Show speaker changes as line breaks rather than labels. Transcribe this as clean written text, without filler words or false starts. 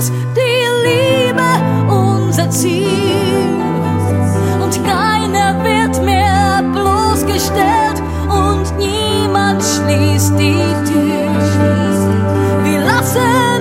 ist die Liebe unser Ziel. Und keiner wird mehr bloßgestellt und niemand schließt die Tür. Wir lassen